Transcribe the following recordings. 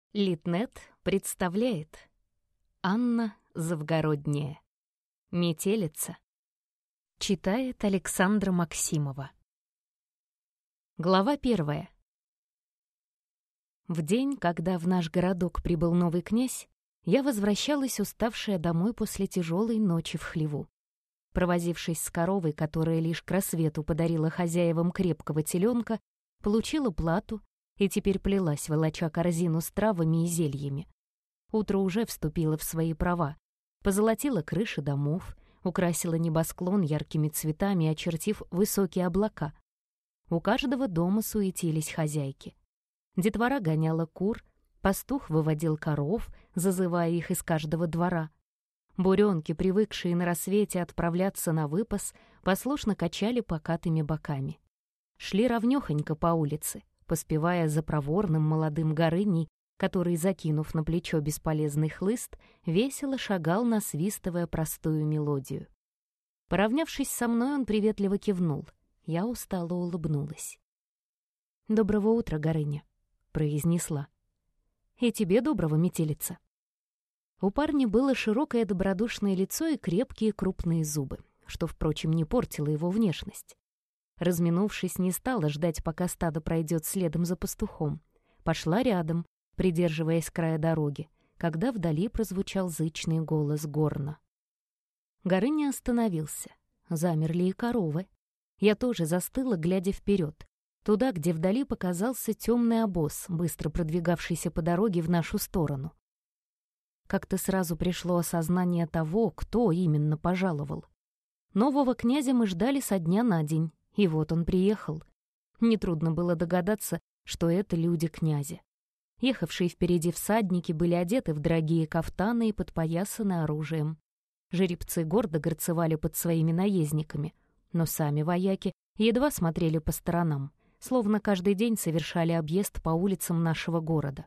Литнет представляет Анна Завгородняя. Метелица. Читает Александра Максимова. Глава 1. В день, когда в наш городок прибыл новый князь, я возвращалась уставшая домой после тяжелой ночи в хлеву. Провозившись с коровой, которая лишь к рассвету подарила хозяевам крепкого теленка, получила плату и теперь плелась, волоча корзину с травами и зельями. Утро уже вступило в свои права, позолотило крыши домов, украсило небосклон яркими цветами, очертив высокие облака. У каждого дома суетились хозяйки. Детвора гоняла кур, пастух выводил коров, зазывая их из каждого двора. Буренки, привыкшие на рассвете отправляться на выпас, послушно качали покатыми боками. Шли ровнёхонько по улице, поспевая за проворным молодым Горыней, который, закинув на плечо бесполезный хлыст, весело шагал, насвистывая простую мелодию. Поравнявшись со мной, он приветливо кивнул. Я устало улыбнулась. «Доброго утра, Горыня», — произнесла. «И тебе доброго, метелица». У парня было широкое добродушное лицо и крепкие крупные зубы, что, впрочем, не портило его внешность. Разминувшись, не стала ждать, пока стадо пройдет следом за пастухом. Пошла рядом, придерживаясь края дороги, когда вдали прозвучал зычный голос горна. Горыня остановился. Замерли и коровы. Я тоже застыла, глядя вперед, туда, где вдали показался темный обоз, быстро продвигавшийся по дороге в нашу сторону. Как-то сразу пришло осознание того, кто именно пожаловал. Нового князя мы ждали со дня на день. И вот он приехал. Нетрудно было догадаться, что это люди князя. Ехавшие впереди всадники были одеты в дорогие кафтаны и подпоясаны оружием. Жеребцы гордо горцевали под своими наездниками, но сами вояки едва смотрели по сторонам, словно каждый день совершали объезд по улицам нашего города.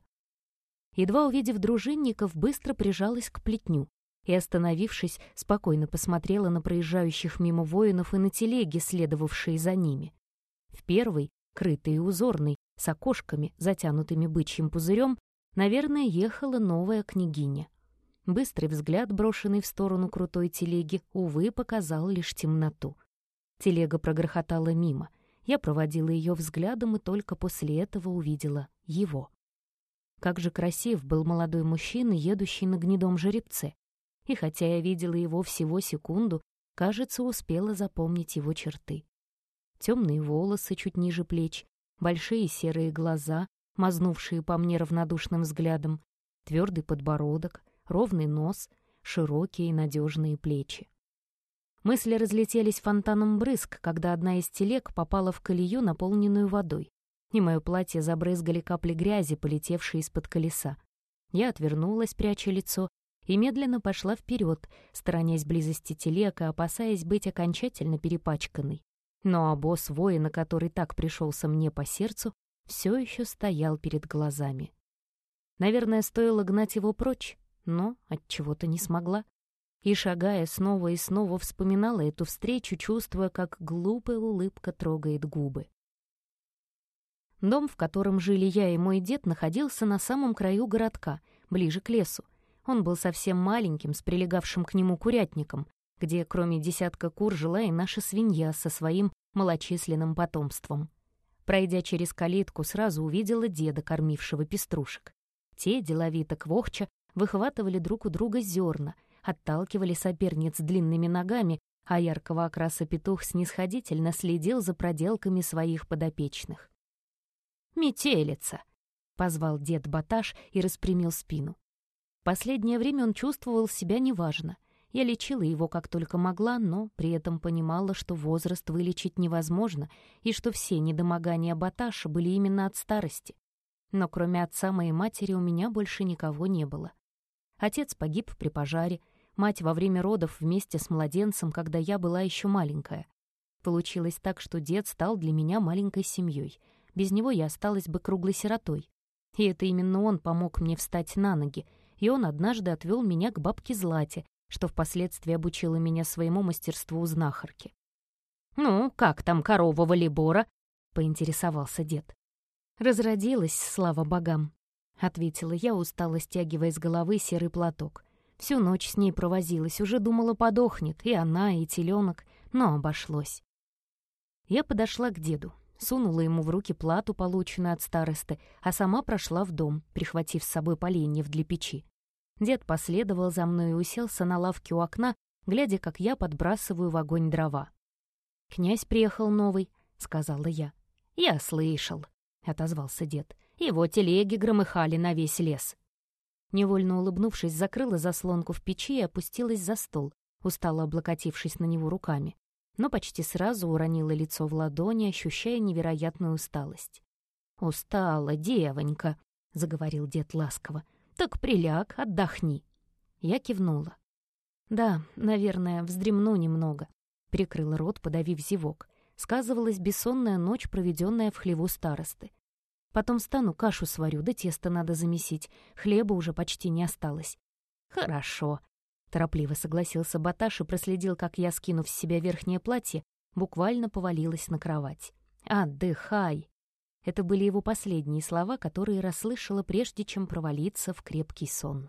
Едва увидев дружинников, быстро прижалась к плетню и, остановившись, спокойно посмотрела на проезжающих мимо воинов и на телеги, следовавшие за ними. В первой, крытой и узорной, с окошками, затянутыми бычьим пузырем, наверное, ехала новая княгиня. Быстрый взгляд, брошенный в сторону крутой телеги, увы, показал лишь темноту. Телега прогрохотала мимо. Я проводила ее взглядом и только после этого увидела его. Как же красив был молодой мужчина, едущий на гнедом жеребце. И хотя я видела его всего секунду, кажется, успела запомнить его черты. Темные волосы чуть ниже плеч, большие серые глаза, мазнувшие по мне равнодушным взглядом, твердый подбородок, ровный нос, широкие и надежные плечи. Мысли разлетелись фонтаном брызг, когда одна из телег попала в колею, наполненную водой, и мое платье забрызгали капли грязи, полетевшие из-под колеса. Я отвернулась, пряча лицо, и медленно пошла вперед, сторонясь близости телег и опасаясь быть окончательно перепачканной. Но обоз воина, который так пришелся мне по сердцу, все еще стоял перед глазами. Наверное, стоило гнать его прочь, но отчего-то не смогла. И, шагая снова и снова, вспоминала эту встречу, чувствуя, как глупая улыбка трогает губы. Дом, в котором жили я и мой дед, находился на самом краю городка, ближе к лесу. Он был совсем маленьким, с прилегавшим к нему курятником, где кроме десятка кур жила и наша свинья со своим малочисленным потомством. Пройдя через калитку, сразу увидела деда, кормившего пеструшек. Те, деловито квохча, выхватывали друг у друга зерна, отталкивали соперниц длинными ногами, а яркого окраса петух снисходительно следил за проделками своих подопечных. «Метелица!» — позвал дед Баташ и распрямил спину. Последнее время он чувствовал себя неважно. Я лечила его как только могла, но при этом понимала, что возраст вылечить невозможно и что все недомогания Баташа были именно от старости. Но кроме отца моей матери у меня больше никого не было. Отец погиб при пожаре, мать во время родов вместе с младенцем, когда я была еще маленькая. Получилось так, что дед стал для меня маленькой семьей. Без него я осталась бы круглой сиротой. И это именно он помог мне встать на ноги, и он однажды отвел меня к бабке Злате, что впоследствии обучила меня своему мастерству у знахарки. «Ну, как там корова Валибора?» — поинтересовался дед. «Разродилась, слава богам». ответила я, устало стягивая с головы серый платок. Всю ночь с ней провозилась, уже думала, подохнет, и она, и теленок, но обошлось. Я подошла к деду, сунула ему в руки плату, полученную от старосты, а сама прошла в дом, прихватив с собой поленьев для печи. Дед последовал за мной и уселся на лавке у окна, глядя, как я подбрасываю в огонь дрова. «Князь приехал новый», — сказала я. «Я слышал», — отозвался дед. «Его телеги громыхали на весь лес». Невольно улыбнувшись, закрыла заслонку в печи и опустилась за стол, устало облокотившись на него руками. Но почти сразу уронила лицо в ладони, ощущая невероятную усталость. «Устала, девонька», — заговорил дед ласково. «Так приляг, отдохни». Я кивнула. «Да, наверное, вздремну немного», — прикрыла рот, подавив зевок. Сказывалась бессонная ночь, проведенная в хлеву старосты. Потом встану, кашу сварю, да тесто надо замесить. Хлеба уже почти не осталось. «Хорошо», — торопливо согласился Баташ и проследил, как я, скинув с себя верхнее платье, буквально повалилась на кровать. «Отдыхай!» Это были его последние слова, которые расслышала, прежде чем провалиться в крепкий сон.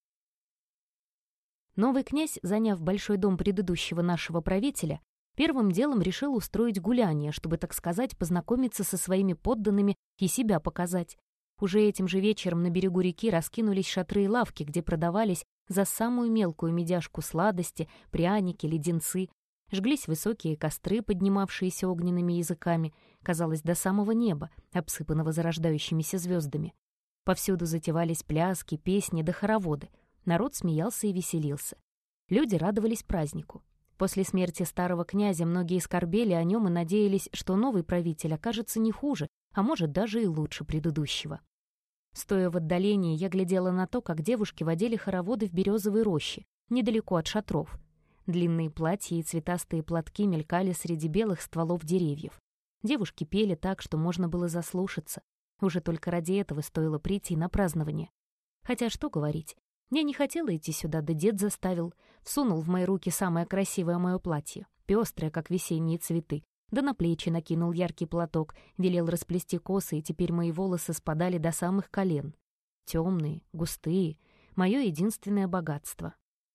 Новый князь, заняв большой дом предыдущего нашего правителя, первым делом решил устроить гуляние, чтобы, так сказать, познакомиться со своими подданными и себя показать. Уже этим же вечером на берегу реки раскинулись шатры и лавки, где продавались за самую мелкую медяшку сладости, пряники, леденцы. Жглись высокие костры, поднимавшиеся огненными языками, казалось, до самого неба, обсыпанного зарождающимися звездами. Повсюду затевались пляски, песни да хороводы. Народ смеялся и веселился. Люди радовались празднику. После смерти старого князя многие скорбели о нем и надеялись, что новый правитель окажется не хуже, а может даже и лучше предыдущего. Стоя в отдалении, я глядела на то, как девушки водили хороводы в березовой роще, недалеко от шатров. Длинные платья и цветастые платки мелькали среди белых стволов деревьев. Девушки пели так, что можно было заслушаться. Уже только ради этого стоило прийти на празднование. Хотя что говорить, я не хотела идти сюда, да дед заставил. Всунул в мои руки самое красивое мое платье, пестрое, как весенние цветы, да на плечи накинул яркий платок, велел расплести косы, и теперь мои волосы спадали до самых колен. Темные, густые, мое единственное богатство.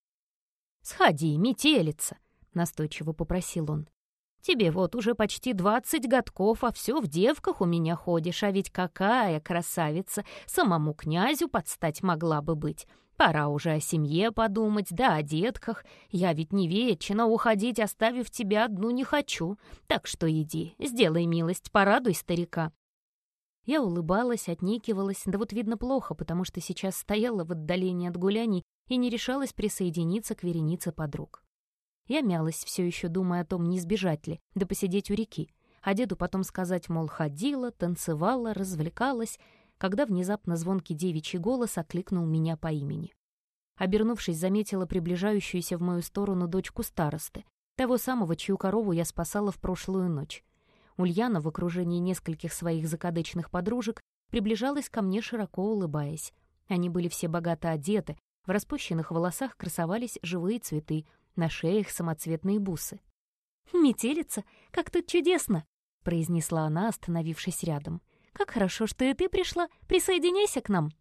«Сходи, метелица!» — настойчиво попросил он. «Тебе вот уже почти 20 годков, а все в девках у меня ходишь, а ведь какая красавица! Самому князю подстать могла бы быть. Пора уже о семье подумать, да о детках. Я ведь не вечна, уходить, оставив тебя одну, не хочу. Так что иди, сделай милость, порадуй старика». Я улыбалась, отнекивалась, да вот видно плохо, потому что сейчас стояла в отдалении от гуляний и не решалась присоединиться к веренице подруг. Я мялась, все еще думая о том, не сбежать ли, да посидеть у реки, а деду потом сказать, мол, ходила, танцевала, развлекалась, когда внезапно звонкий девичий голос окликнул меня по имени. Обернувшись, заметила приближающуюся в мою сторону дочку старосты, того самого, чью корову я спасала в прошлую ночь. Ульяна в окружении нескольких своих закадычных подружек приближалась ко мне, широко улыбаясь. Они были все богато одеты, в распущенных волосах красовались живые цветы, на шеях самоцветные бусы. «Метелица, как тут чудесно!» — произнесла она, остановившись рядом. «Как хорошо, что и ты пришла! Присоединяйся к нам!»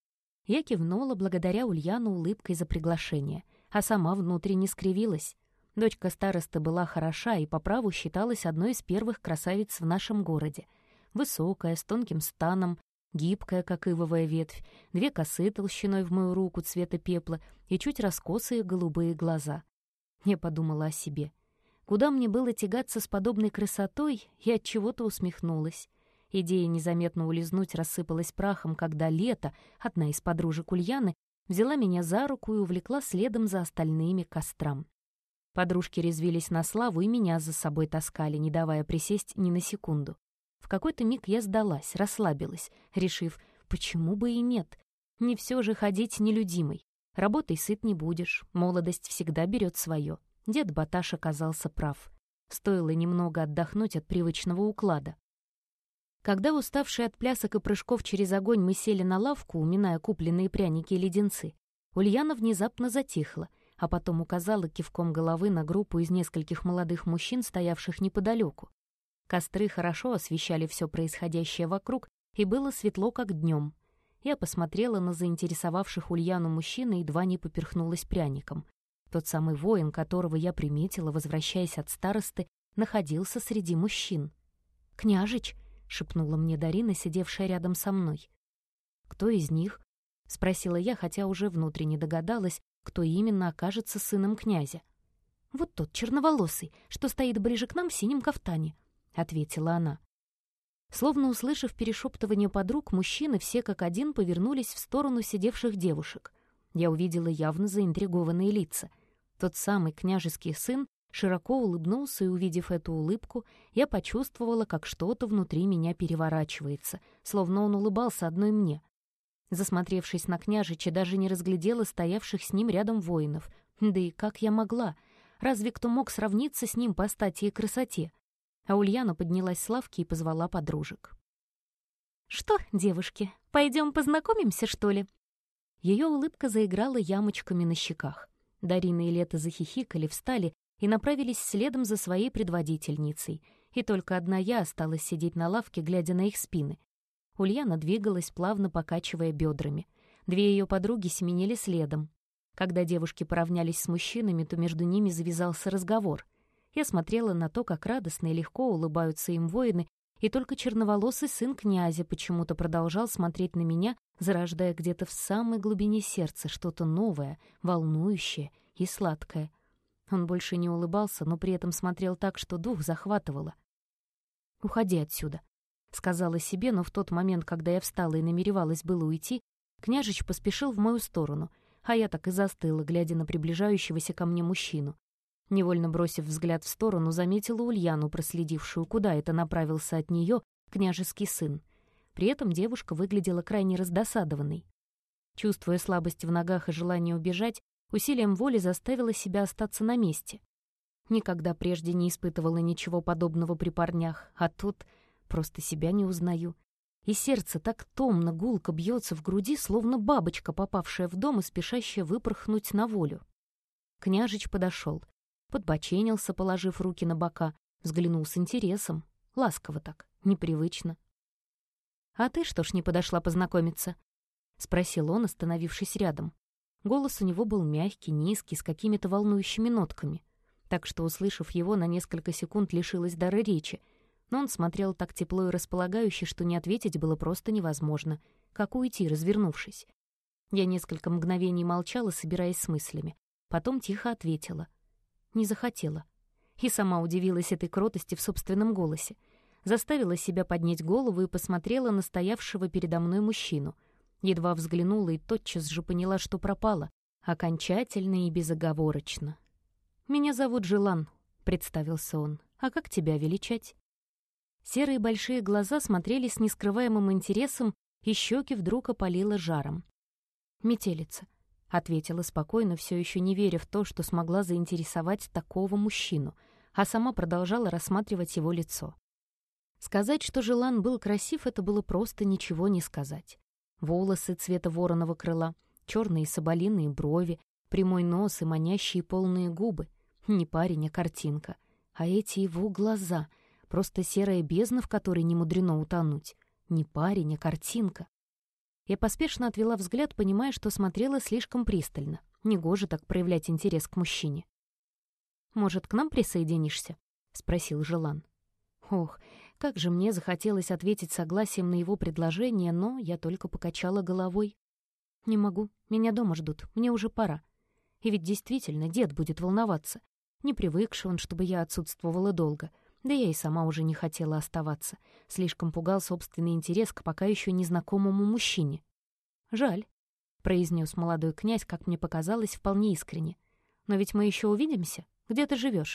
Я кивнула, благодаря Ульяну улыбкой за приглашение, а сама внутренне скривилась. Дочка старосты была хороша и по праву считалась одной из первых красавиц в нашем городе. Высокая, с тонким станом, гибкая, как ивовая ветвь, 2 косы толщиной в мою руку цвета пепла и чуть раскосые голубые глаза. Я подумала о себе. Куда мне было тягаться с подобной красотой, и от чего-то усмехнулась. Идея незаметно улизнуть рассыпалась прахом, когда Лето, одна из подружек Ульяны, взяла меня за руку и увлекла следом за остальными к кострам. Подружки резвились на славу и меня за собой таскали, не давая присесть ни на секунду. В какой-то миг я сдалась, расслабилась, решив, почему бы и нет. Не все же ходить нелюдимой. Работой сыт не будешь, молодость всегда берет свое. Дед Баташ оказался прав. Стоило немного отдохнуть от привычного уклада. Когда, уставшие от плясок и прыжков через огонь, мы сели на лавку, уминая купленные пряники и леденцы, Ульяна внезапно затихла, а потом указала кивком головы на группу из нескольких молодых мужчин, стоявших неподалеку. Костры хорошо освещали все происходящее вокруг, и было светло, как днем. Я посмотрела на заинтересовавших Ульяну мужчин и едва не поперхнулась пряником. Тот самый воин, которого я приметила, возвращаясь от старосты, находился среди мужчин. «Княжич!» — шепнула мне Дарина, сидевшая рядом со мной. «Кто из них?» — спросила я, хотя уже внутренне догадалась, кто именно окажется сыном князя. «Вот тот черноволосый, что стоит ближе к нам в синем кафтане», — ответила она. Словно услышав перешептывание подруг, мужчины все как один повернулись в сторону сидевших девушек. Я увидела явно заинтригованные лица. Тот самый княжеский сын широко улыбнулся, и, увидев эту улыбку, я почувствовала, как что-то внутри меня переворачивается, словно он улыбался одной мне. Засмотревшись на княжича, даже не разглядела стоявших с ним рядом воинов. Да и как я могла? Разве кто мог сравниться с ним по стати и красоте? А Ульяна поднялась с лавки и позвала подружек. «Что, девушки, пойдем познакомимся, что ли?» Ее улыбка заиграла ямочками на щеках. Дарина и Лета захихикали, встали и направились следом за своей предводительницей. И только одна я осталась сидеть на лавке, глядя на их спины. Ульяна двигалась, плавно покачивая бедрами. Две ее подруги семенили следом. Когда девушки поравнялись с мужчинами, то между ними завязался разговор. Я смотрела на то, как радостно и легко улыбаются им воины, и только черноволосый сын князя почему-то продолжал смотреть на меня, зарождая где-то в самой глубине сердца что-то новое, волнующее и сладкое. Он больше не улыбался, но при этом смотрел так, что дух захватывало. «Уходи отсюда», — сказала себе, но в тот момент, когда я встала и намеревалась было уйти, княжич поспешил в мою сторону, а я так и застыла, глядя на приближающегося ко мне мужчину. Невольно бросив взгляд в сторону, заметила Ульяну, проследившую, куда это направился от нее княжеский сын. При этом девушка выглядела крайне раздосадованной. Чувствуя слабость в ногах и желание убежать, усилием воли заставила себя остаться на месте. Никогда прежде не испытывала ничего подобного при парнях, а тут просто себя не узнаю. И сердце так томно, гулко бьется в груди, словно бабочка, попавшая в дом и спешащая выпорхнуть на волю. Княжич подошел. Подбоченился, положив руки на бока, взглянул с интересом. Ласково так, непривычно. «А ты что ж не подошла познакомиться?» — спросил он, остановившись рядом. Голос у него был мягкий, низкий, с какими-то волнующими нотками. Так что, услышав его, на несколько секунд лишилась дара речи. Но он смотрел так тепло и располагающе, что не ответить было просто невозможно. Как уйти, развернувшись? Я несколько мгновений молчала, собираясь с мыслями. Потом тихо ответила. Не захотела. И сама удивилась этой кротости в собственном голосе. Заставила себя поднять голову и посмотрела на стоявшего передо мной мужчину. Едва взглянула и тотчас же поняла, что пропала. Окончательно и безоговорочно. «Меня зовут Желан», — представился он. «А как тебя величать?» Серые большие глаза смотрели с нескрываемым интересом, и щеки вдруг опалило жаром. «Метелица», — ответила спокойно, все еще не веря в то, что смогла заинтересовать такого мужчину, а сама продолжала рассматривать его лицо. Сказать, что Желан был красив, это было просто ничего не сказать. Волосы цвета вороного крыла, черные соболиные брови, прямой нос и манящие полные губы. Не парень, а картинка. А эти его глаза — просто серая бездна, в которой не мудрено утонуть. Не парень, а картинка. Я поспешно отвела взгляд, понимая, что смотрела слишком пристально. Негоже так проявлять интерес к мужчине. «Может, к нам присоединишься?» — спросил Желан. Ох, как же мне захотелось ответить согласием на его предложение, но я только покачала головой. «Не могу, меня дома ждут, мне уже пора». И ведь действительно дед будет волноваться. Не привыкший он, чтобы я отсутствовала долго. Да я и сама уже не хотела оставаться. Слишком пугал собственный интерес к пока еще незнакомому мужчине. «Жаль», — произнес молодой князь, как мне показалось, вполне искренне. «Но ведь мы еще увидимся. Где ты живешь?»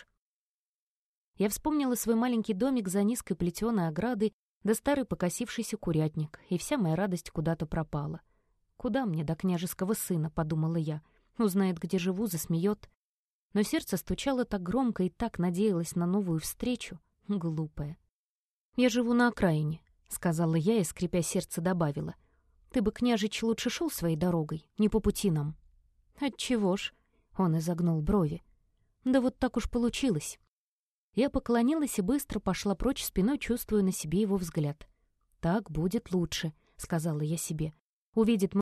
Я вспомнила свой маленький домик за низкой плетеной оградой, да старый покосившийся курятник, и вся моя радость куда-то пропала. «Куда мне до княжеского сына?» — подумала я. «Узнает, где живу, засмеет». Но сердце стучало так громко и так надеялось на новую встречу. Глупая. «Я живу на окраине», — сказала я и, скрипя сердце, добавила. «Ты бы, княжич, лучше шел своей дорогой, не по пути нам». «Отчего ж?» — он изогнул брови. «Да вот так уж получилось». Я поклонилась и быстро пошла прочь спиной, чувствуя на себе его взгляд. «Так будет лучше», — сказала я себе. увидит